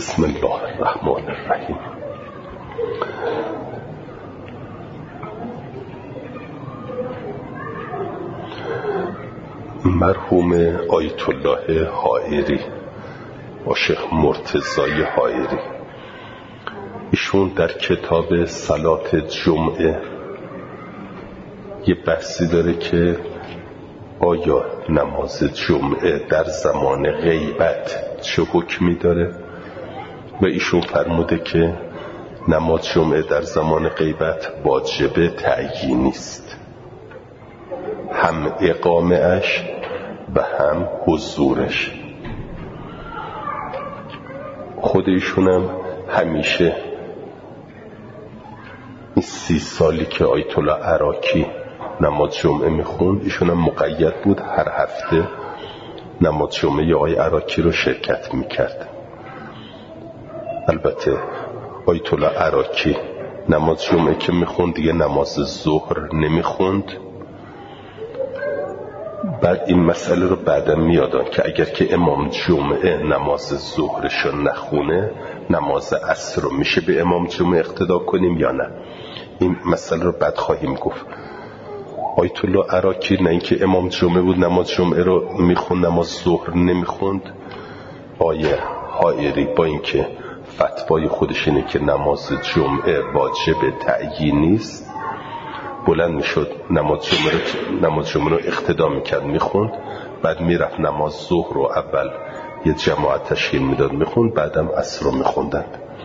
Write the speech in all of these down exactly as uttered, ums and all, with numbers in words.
بسم الله الرحمن الرحیم. مرحوم آیت الله حائری و شیخ مرتضی حائری، ایشون در کتاب صلات جمعه یه بحثی داره که آیا نماز جمعه در زمان غیبت چه حکمی داره و ایشون فرموده که نماز جمعه در زمان غیبت واجب تعیینی است، هم اقامه اش و هم حضورش. خود ایشونم همیشه این سی سالی که آیت الله عراقی نماز جمعه میخوند، ایشونم مقید بود هر هفته نماز جمعه آقای عراقی رو شرکت میکرد. البته آیت الله عراقی نماز جمعه که میخوند دیگه نماز ظهر نمیخوند. بعد این مسئله رو بعدا میادن که اگر که امام جمعه نماز ظهرش رو نخونه، نماز عصر رو میشه به امام جمعه اقتدا کنیم یا نه. این مسئله رو بعد خواهیم گفت. آیت الله عراقی نه اینکه امام جمعه بود نماز جمعه رو میخوند، نماز ظهر نمیخوند. آیه حائری با اینکه فتوای خودش اینه که نماز جمعه واجب تعیینی است، بلند میشد نماز جمعه رو نماز جمعه رو اقتدا میکرد میخوند، بعد میرفت نماز ظهر رو اول یه جماعت تشکیل میداد میخوند، بعدم عصر رو میخوندن.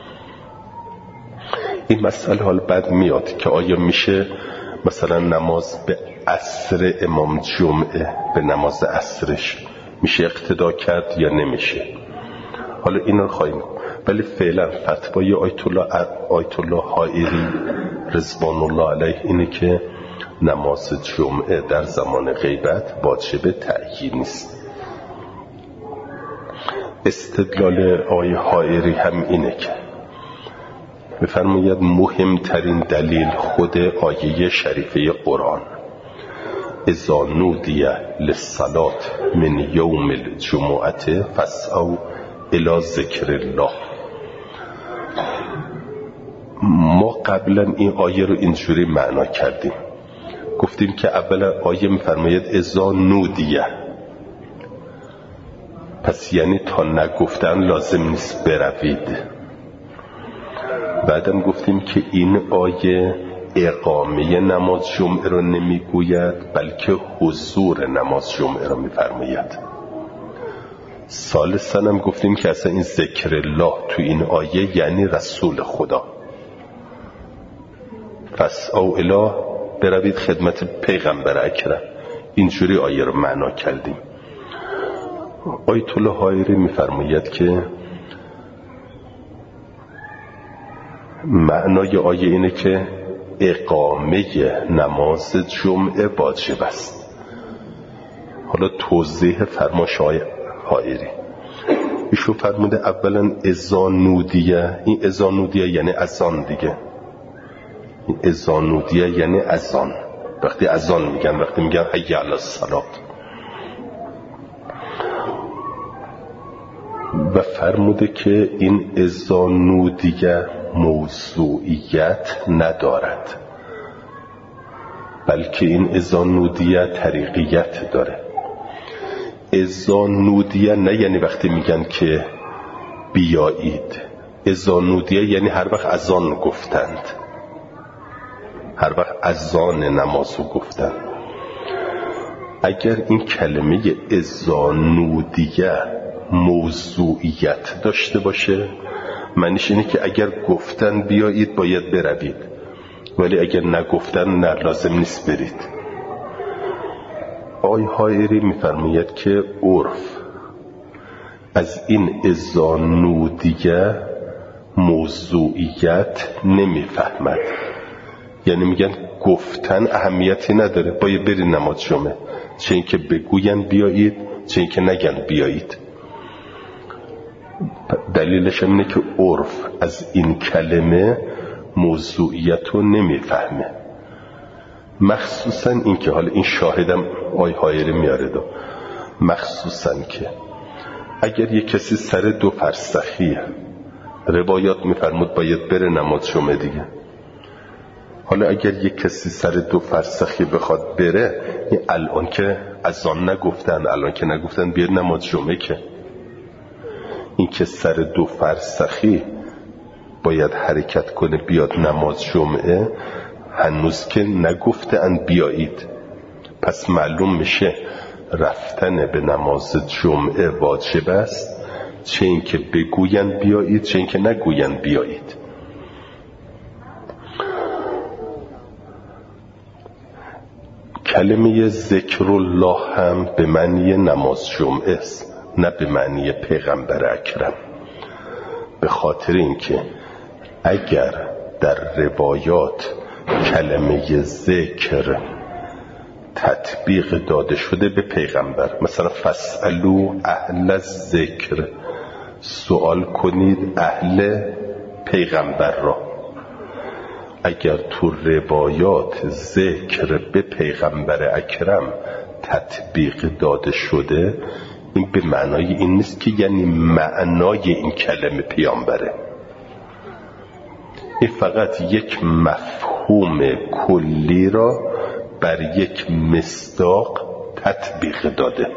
این مسئله حال بعد میاد که آیا میشه مثلا نماز به عصر امام جمعه به نماز عصرش میشه اقتدا کرد یا نمیشه. حالا این رو خواهیم، ولی فعلا فتوای آیت الله آیت الله حائری رضوان الله علیه اینه که نماز جمعه در زمان غیبت واجب تعیینی است. استدلال آیه حائری هم اینه که بفرماید مهمترین دلیل خود آیه شریفه قرآن، اذا نودی للصلاة من یوم الجمعه فاسعوا الی ذکر الله. ما قبلا این آیه رو اینجوری معنا کردیم، گفتیم که اولا آیه میفرماید اذا نودی، پس یعنی تا نگفتن لازم نیست بروید. بعدم گفتیم که این آیه اقامه نماز جمعه رو نمیگوید بلکه حضور نماز جمعه رو میفرماید. ثالثاً هم گفتیم که اصلا این ذکر الله تو این آیه یعنی رسول خدا. فاسعوا الی، بروید خدمت پیغمبر اکرم. اینجوری آیه رو معنا کردیم. آیت الله حائری میفرماید که معنای آیه اینه که اقامه نماز جمعه واجب است. حالا توضیح فرماش حائری، ایشون فرموده اولا اذا نودیه، این اذا نودیه یعنی اذان دیگه. این اذا نودیه یعنی اذان، وقتی اذان میگن، وقتی میگن حی علی الصلاة. و فرموده که این اذا نودیه موضوعیت ندارد، بلکه این اذا نودیه طریقیت داره. اذا نودیه نه یعنی وقتی میگن که بیایید، اذا نودیه یعنی هر وقت اذان گفتند، هر وقت اذان نمازو گفتند. اگر این کلمه اذا نودیه موضوعیت داشته باشه، معنیش اینه که اگر گفتن بیایید باید بروید، ولی اگر نگفتن نه لازم نیست برید. آی حائری میفرماید که عرف از این اذا نودیه موضوعیت نمیفهمد، یعنی میگن گفتن اهمیتی نداره، باید برید نماز جمعه، چه اینکه بگوین بیایید چه اینکه نگن بیایید. دلیلش اینه که عرف از این کلمه موضوعیت رو نمیفهمه. مخصوصا این که حالا این شاهدم آی حائری میاره دو، مخصوصا که اگر یک کسی سر دو فرسخیه روایات میفرمود باید بره نماز جمعه دیگه. حالا اگر یک کسی سر دو فرسخی بخواد بره، این الان که از آن نگفتن، الان که نگفتن بیاد نماز جمعه، که این که سر دو فرسخی باید حرکت کنه بیاد نماز جمعه، هنوز که نگفتن بیایید. پس معلوم میشه رفتن به نماز جمعه واجب است، چه این که بگوین بیایید، چه این که نگوین بیایید. کلمه ذکر الله هم به معنی نماز جمعه است، نه به معنی پیغمبر اکرم. به خاطر اینکه اگر در روایات کلمه ذکر تطبیق داده شده به پیغمبر، مثلا فاسألوا اهل الذکر، سوال کنید اهل پیغمبر را، اگر تو روایات ذکر به پیغمبر اکرم تطبیق داده شده، این به معنای این نیست که یعنی معنای این کلمه پیامبره. این فقط یک مفهوم کلی را بر یک مصداق تطبیق داده.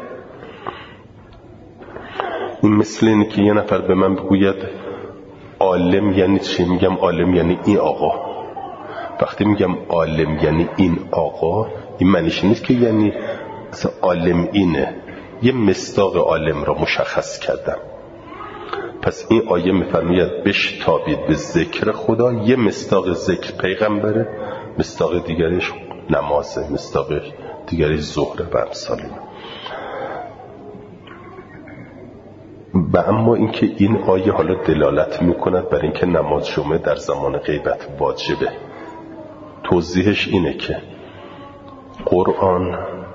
این مثل اینه که یه نفر به من بگوید عالم یعنی چی؟ میگم عالم یعنی این آقا. وقتی میگم عالم یعنی این آقا، این معنیش نیست که یعنی اصلا عالم اینه، یه مصداق عالم را مشخص کردم. پس این آیه میفرماید بشتابید به ذکر خدا، یه مصداق ذکر پیغمبره، مصداق دیگرش نمازه، مصداق دیگرش ظهره و امثال. و اما اینکه این آیه حالا دلالت میکند بر اینکه نماز جمعه در زمان غیبت واجبه، توضیحش اینه که قرآن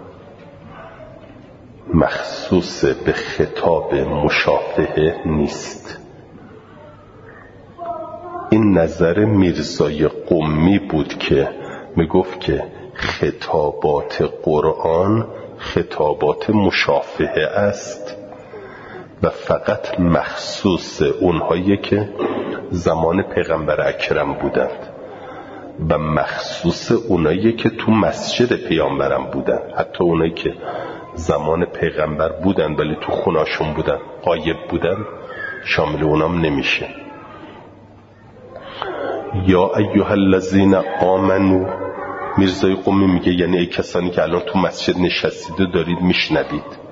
مخصوص به خطاب مشافهه نیست. این نظر میرزای قمی بود که میگفت که خطابات قرآن خطابات مشافهه است و فقط مخصوص اونهایی که زمان پیغمبر اکرم بودند و مخصوص اونایی که تو مسجد پیامبرم بودن. حتی اونایی که زمان پیغمبر بودن ولی تو خوناشون بودن، غایب بودن، شامل اونام نمیشه. یا ایها الذین آمنو، میرزای قمی میگه یعنی ای کسانی که الان تو مسجد نشستید و دارید میشنوید.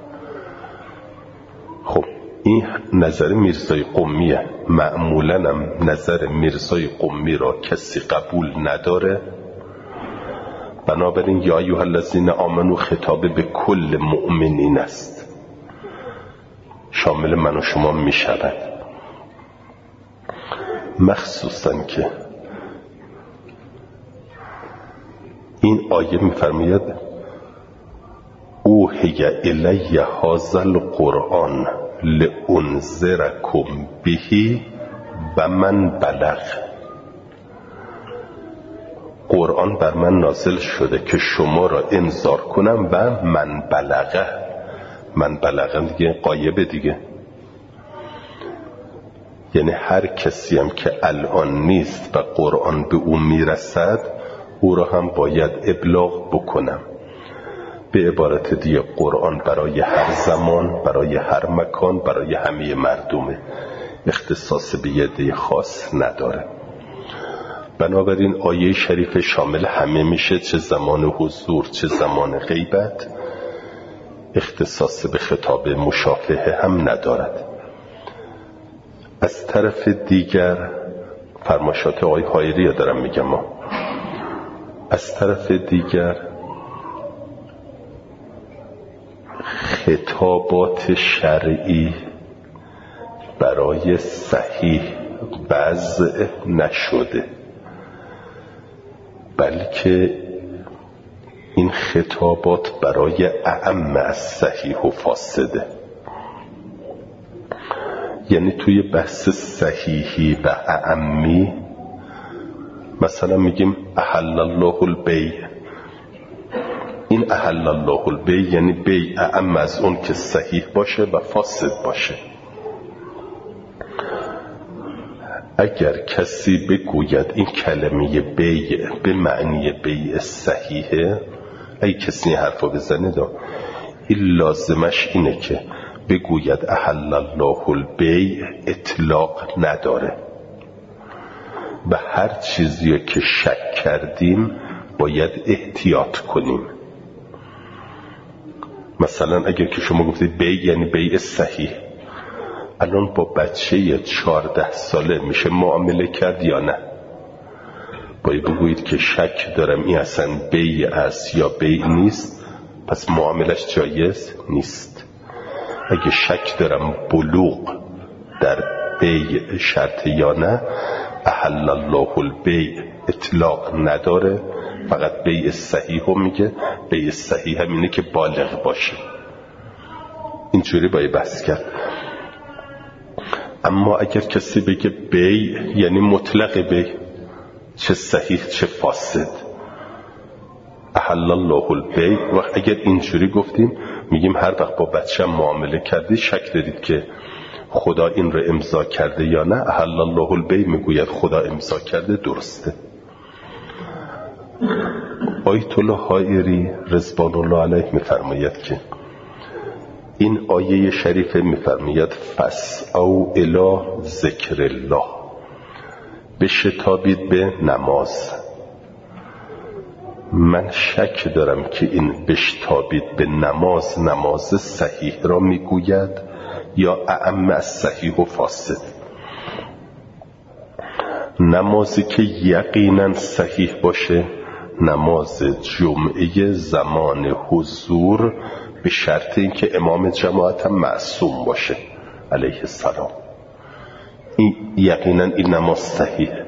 خب این نظر میرزای قمیه. معمولاً هم نظر میرزای قمی را کسی قبول نداره، بنابراین یا ایها الذین آمنو خطاب به کل مؤمنین است، شامل من و شما می شود. مخصوصاً که این آیه می فرماید اوحی الی هذا القرآن لانذرکم به و من بلغ. قرآن بر من نازل شده که شما را انذار کنم و من بلغه. من بلغه دیگه غایب دیگه، یعنی هر کسی هم که الان نیست و قرآن به او میرسد او را هم باید ابلاغ بکنم. به عبارت دیگه قرآن برای هر زمان، برای هر مکان، برای همه مردمه، اختصاص به یه عده خاص نداره. بنابراین آیه شریف شامل همه میشه، چه زمان حضور چه زمان غیبت، اختصاص به خطاب مشافهه هم ندارد. از طرف دیگر فرمایشات آقای حایری دارم میگم ما. از طرف دیگر خطابات شرعی برای صحیح وضع نشده، بلکه این خطابات برای اعم از صحیح و فاسده. یعنی توی بحث صحیحی و اعمی مثلا میگیم احل الله البیع، این احل الله البیع یعنی بیع اعم از اون که صحیح باشه و فاسد باشه. اگر کسی بگوید این کلمه بیع به معنی بیع صحیحه، ای کسی این حرفا بزنه دا این لازمش اینه که بگوید احل الله البیع اطلاق نداره و هر چیزی که شک کردیم باید احتیاط کنیم. مثلا اگر که شما گفتید بیع یعنی بیع صحیح، الان با بچه چهارده ساله میشه معامله کرد یا نه؟ باید بگویید که شک دارم این اصلا بیع است یا بیع نیست، پس معاملش جایز نیست. اگه شک دارم بلوغ در بیع شرط یا نه، احل الله البیع اطلاق نداره، فقط بیع صحیح رو میگه. بیع صحیح هم اینه که بالغ باشه. اینجوری باید بحث کرد. اما اگر کسی بگه بیع یعنی مطلق بیع، چه صحیح چه فاسد، احل الله البیع، و اگر اینجوری گفتیم میگیم هر وقت با بچه معامله کردی شک دارید که خدا این رو امضا کرده یا نه، احل الله البیع میگوید خدا امضا کرده، درسته. آیت الله حائری رضوان الله علیه میفرماید که این آیه شریفه میفرماید فاسعوا الی ذکر الله، بشتابید به نماز. من شک دارم که این بشتابید به نماز نماز صحیح را میگوید یا اعم از صحیح و فاسد. نمازی که یقینا صحیح باشه نماز جمعه زمان حضور، به شرط اینکه امام جماعت هم معصوم باشه علیه السلام. این یقینا این نماز صحیحه.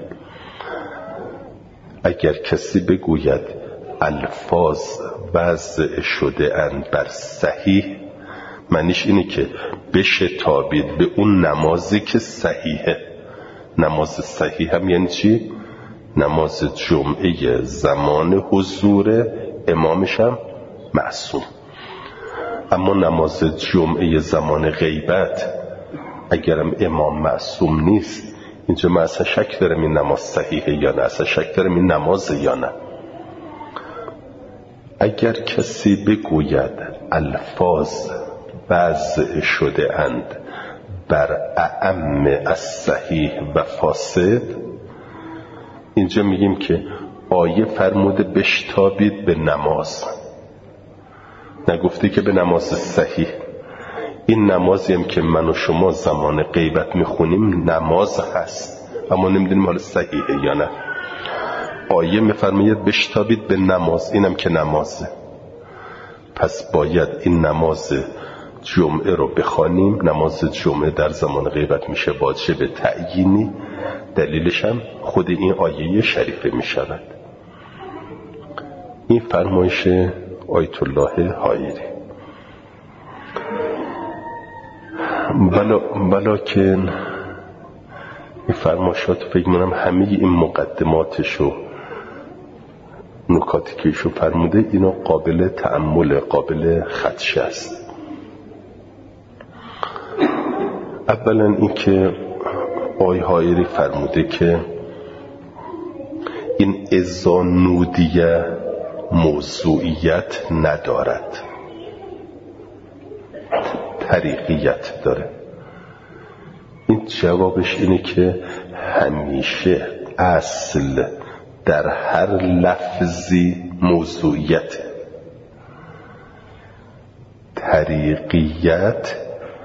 اگر کسی بگوید الفاظ وضع شده اند بر صحیح، معنیش اینه که بشتابید به اون نمازی که صحیحه. نماز صحیح هم یعنی چی؟ نماز جمعه زمان حضور، امامش هم معصوم. اما نماز جمعه زمان غیبت اگرم امام معصوم نیست، اینجا من اصلا شک دارم این نماز صحیحه یا نه، اصلا شک دارم این نماز یا نه. اگر کسی بگوید الفاظ وضع شده اند بر اعم از صحیح و فاسد، اینجا میگیم که آیه فرموده بشتابید به نماز، نگفته که به نماز صحیح. این نمازی هم که من و شما زمان غیبت میخونیم نماز هست، اما نمیدونیم حالا صحیحه یا نه. آیه میفرماید بشتابید به نماز، اینم که نمازه، پس باید این نماز جمعه رو بخوانیم. نماز جمعه در زمان غیبت میشه واجب تعیینی، دلیلش هم خود این آیه شریفه میشود. این فرمایش آیت الله حائری. بلا بلاکن این فرمایشات فکر منم همه این مقدماتشو نکاتی که ایشو فرموده اینا قابل تأمل، قابل خدشه است. اولا این که آی حائری فرموده که این اذا نودیه موضوعیت ندارد، طریقیت داره. این جوابش اینه که همیشه اصل در هر لفظی موضوعیت، طریقیت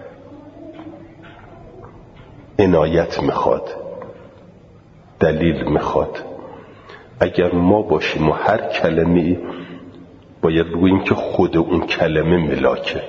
عنایت میخواد، دلیل میخواد. اگر ما باشیم و هر کلمه‌ای باید بگوییم که خود اون کلمه ملاکه.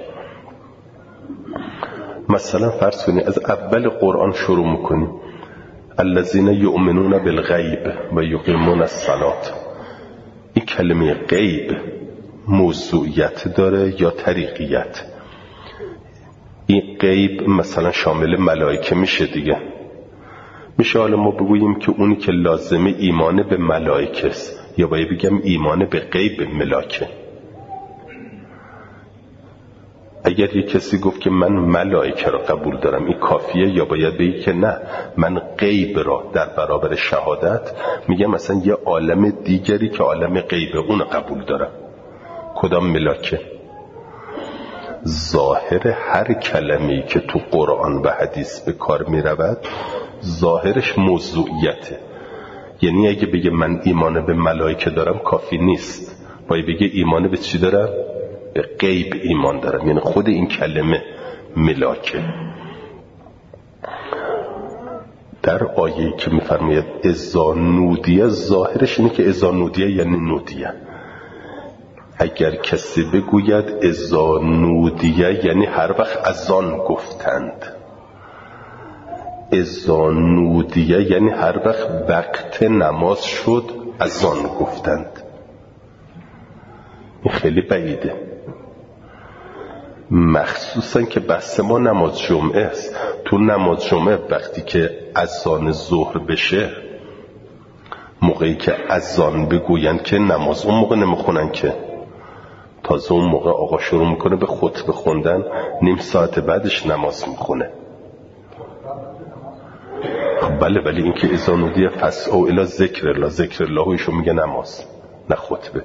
مثلا فرض کنید از اول قرآن شروع میکنیم الذین یؤمنون بالغیب و یقیمون الصلاة. این کلمه غیب موضوعیت داره یا طریقیت؟ این غیب مثلا شامل ملائکه میشه دیگه. میشه حالا ما بگوییم که اونی که لازمه ایمان به ملائکه است، یا باید بگم ایمان به غیب ملاکه. اگر یک کسی گفت که من ملائکه را قبول دارم، این کافیه یا باید بگی که نه من غیب را در برابر شهادت میگم مثلا یه عالم دیگری که عالم غیبه اون قبول دارم؟ کدام ملاکه؟ ظاهر هر کلمه‌ای که تو قرآن و حدیث به کار می رود ظاهرش موضوعیته. یعنی اگه بگه من ایمان به ملائکه دارم کافی نیست، باید بگه ایمان به چی دارم؟ به غیب ایمان دارم. یعنی خود این کلمه ملاکه. در آیه‌ای که می‌فرماید اذا نودیه، ظاهرش اینه که اذا نودیه یعنی نودیه. اگر کسی بگوید اذا نودیه یعنی هر وقت اذان گفتند. اذا نودیه یعنی هر وقت وقت نماز شد اذان گفتند. این خیلی بعیده، مخصوصا که بحث ما نماز جمعه است. تو نماز جمعه وقتی که اذان ظهر بشه، موقعی که اذان بگویند که نماز اون موقع نمیخونن که، تازه اون موقع آقا شروع میکنه به خطبه خوندن، نیم ساعت بعدش نماز میخونه. خب بله، ولی این که اذان نودیه فسعوا الی ذکر الله، ذکر الله ایشون میگه نماز نه خطبه.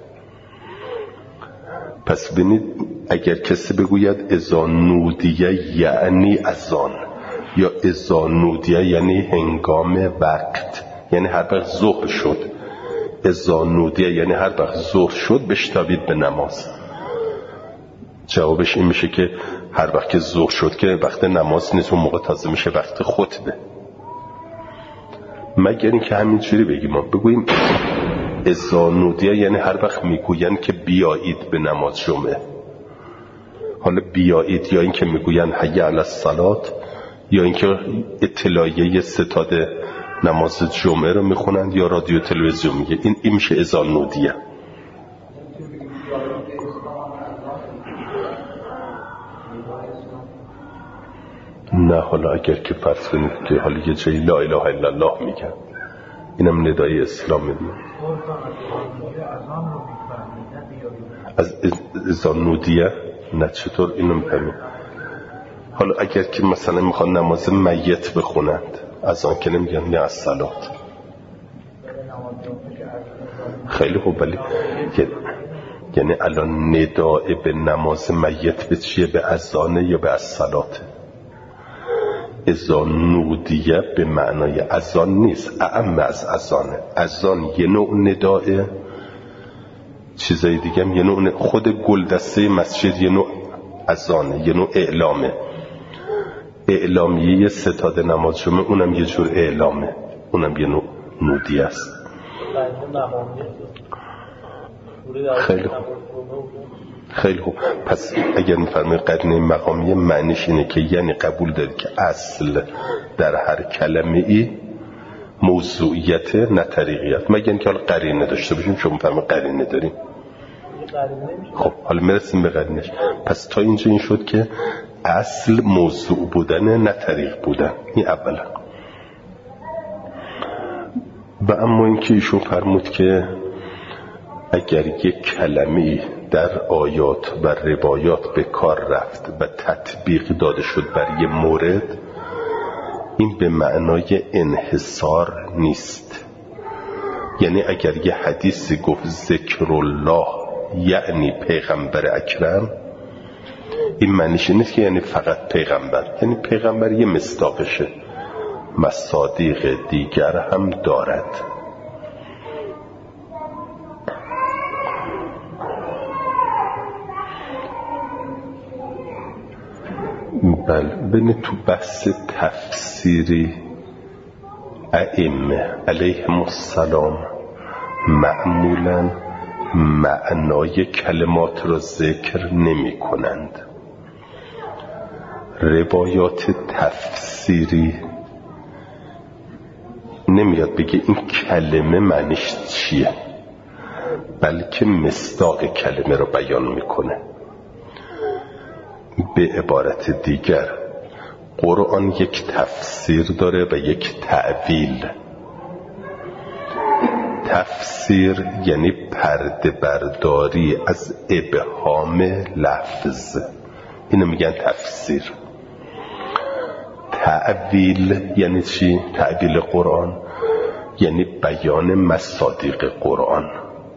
پس ببینید اگر کسی بگوید اذا نودیه یعنی اذان، یا اذا نودیه یعنی هنگام وقت، یعنی هر وقت ظهر شد. اذا نودیه یعنی هر وقت ظهر شد بشتابید به نماز. جوابش این میشه که هر وقت که ظهر شد که وقت نماز نیست، اون موقع تازه میشه وقت خطبه. مگر این که همینجوری بگیم، ما بگوییم اذا نودیه یعنی هر وقت میگوین که بیایید به نماز جمعه. حالا بیایید یا این که میگوین حی علی الصلاة، یا این که اطلاعیه ستاد نماز جمعه رو میخونند یا رادیو تلویزیون میگه، این, این میشه اذا نودیه. نه حالا اگر که فرض کنید که حالا یه جایی لا اله الا الله میگن، اینم ندای اسلام میدونه. از اذا نودیه نه چطور اینو میفهمید؟ حالا اگر که مثلا میخوان نماز میت بخونند، از آن که نمیگن نه از صلات. خیلی خوب، ولی یعنی الان ندای به نماز میت به چیه؟ به اذانه یا به از صلات؟ اذا نودیه به معنای اذان نیست، اعم از اذانه. اذان یه نوع ندائه، چیزای دیگه هم یه نوع، خود گلدسته مسجد یه نوع اذانه، یه نوع اعلامه. اعلامیه ستاد نماز جمعه اونم یه جور اعلامه، اونم یه نوع نودیه است. خیلی خوب، خیلی خوب. پس اگر میفرمایید قرینه مقامیه معنیش اینه که یعنی قبول دارید که اصل در هر کلمه ای موضوعیت نه طریقیت، مگر اینکه حالا قرینه داشته باشیم. شما میفرمایید قرینه داریم، خب حالا میرسیم به قرینش. پس تا اینجا این شد که اصل موضوع بودن نه طریق بودن، این اولا. و اما اینکه ایشون فرمود که اگر یک کلمه‌ای در آیات و روایات به کار رفت و تطبیق داده شد بر یه مورد، این به معنای انحصار نیست. یعنی اگر یه حدیثی گفت ذکر الله یعنی پیغمبر اکرم، این معنیش نیست که یعنی فقط پیغمبر، یعنی پیغمبر یه مصداقشه، مصادیق دیگر هم دارد. بله، ببینید تو بحث تفسیری ائمه علیهم السلام معمولاً معنای کلمات را ذکر نمی کنند. روایات تفسیری نمیاد بگه این کلمه معنیش چیه، بلکه مصداق کلمه را بیان میکنه. به عبارت دیگر قرآن یک تفسیر داره و یک تأویل. تفسیر یعنی پرده برداری از ابهام لفظ، اینو میگن تفسیر. تعویل یعنی چی؟ تعویل قرآن یعنی بیان مصادیق قرآن.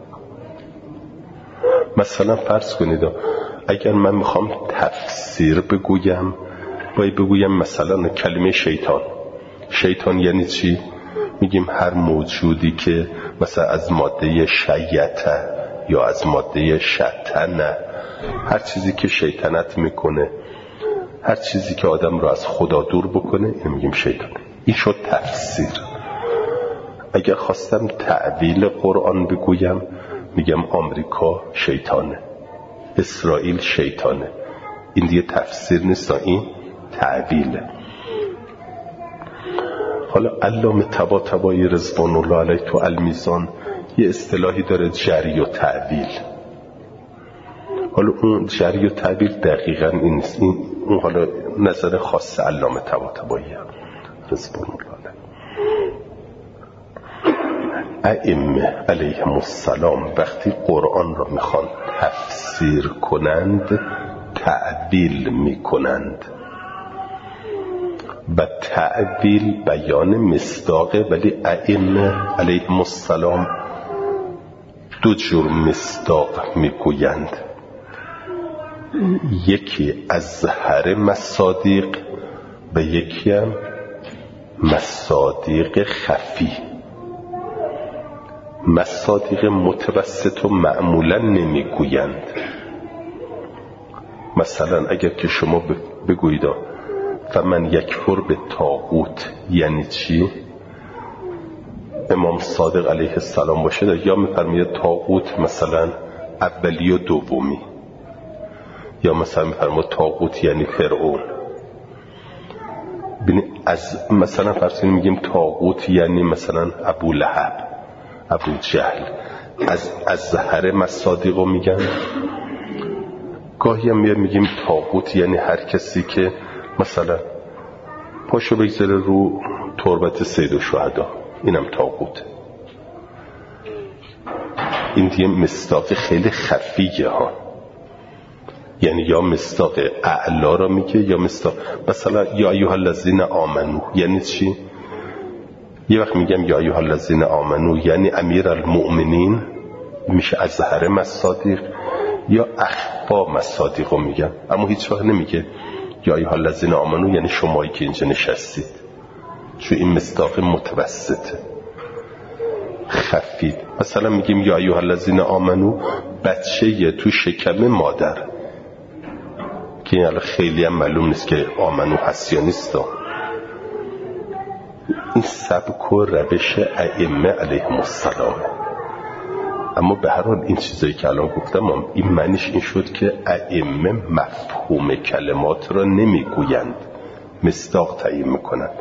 مثلا فرض کنید اگر من میخوام تفسیر بگویم، باید بگویم مثلا کلمه شیطان. شیطان یعنی چی؟ میگیم هر موجودی که مثلا از ماده شیطه یا از ماده شطنه، هر چیزی که شیطنت میکنه، هر چیزی که آدم رو از خدا دور بکنه، این میگیم شیطان. این شد تفسیر. اگر خواستم تعویل قرآن بگویم، میگم آمریکا شیطانه، اسرائیل شیطانه. این دیگه تفسیر نیست، این تعویله. حالا علامه طباطبایی رضوان الله علیه تو المیزان یه اصطلاحی داره، جری و تعویل. حالا اون جری و تعویل دقیقاً این نیست، این اون حالا نظر خاص علامه طباطبایی رضوان الله علیه. ائمه علیهم السلام وقتی قرآن را میخوان تفسیر کنند، تعویل میکنند و تعویل بیان مصداقه. ولی ائمه علیهم السلام دو جور مصداق میگویند، یکی اظهر مصادیق و یکی هم مصادیق خفی. مصادیق متوسط و معمولا نمیگویند. مثلا اگر که شما بگویید فمن یکفر به طاغوت یعنی چی؟ امام صادق علیه السلام باشه یا میفرماید طاغوت مثلا اولی و دومی، یا مثلا میفرماید طاغوت یعنی فرعون. ببینید از مثلا فرض میگیم طاغوت یعنی مثلا ابو لهب، ابو جهل. از اظهر مصادیق رو میگن. گاهی هم میگیم طاغوت یعنی هر کسی که مثلا پاشو بگذاره رو تربت سید الشهدا، اینم طاغوت. این دیگه مصداق خیلی خفیه ها، یعنی یا مصداق اعلا را میگه یا مصداق مثلا یا ایها الذین آمنو یعنی چی؟ یه وقت میگم یا ایها الذین آمنو یعنی امیر المؤمنین، میشه اظهر مصادیق، یا اخفا مصادیق رو میگم، اما هیچ وقت نمیگه یا ایها الذین آمنو یعنی شمایی که اینجا نشستید، چون این مصداق متوسطه خفید. مثلا میگیم یا ایها الذین آمنو بچه یه تو شکم مادر، که این خیلی هم معلوم نیست که آمنو هست یا نیست. این سبک و روش ائمه علیهم السلام. اما به هر حال این چیزایی که الان گفتم این معنیش این شد که ائمه مفهوم کلمات را نمیگویند، مصداق تعیین میکنند.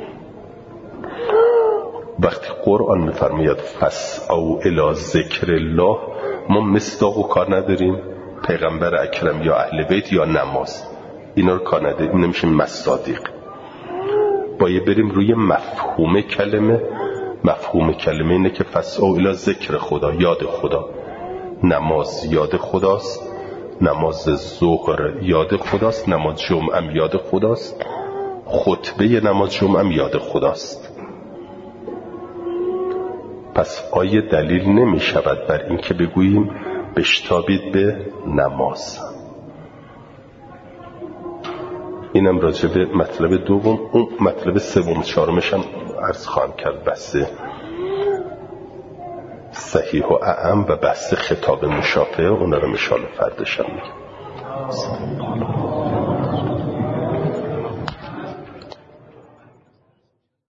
وقتی قرآن میفرماید فاسعوا الی ذکر الله، ما مصداق و کار نداریم، پیغمبر اکرم یا اهل بیت یا نماز، اینا رو کار نداریم، این نمیشه مصادیق. باید بریم روی مفهوم کلمه. مفهوم کلمه اینه که فاسعوا الی ذکر خدا، یاد خدا. نماز یاد خداست، نماز ظهر یاد خداست، نماز جمعه هم یاد خداست، خطبه نماز جمعه هم یاد خداست. پس آیه دلیل نمی شود بر این که بگوییم بشتابید به نماز. اینم راجع به مطلب دوم. اون مطلب سوم چهارمش هم عرض خواهم کرد، بحث صحیح و اعم و بحث خطاب مشافهه، اونا رو ان شاءالله فرداش هم میگم.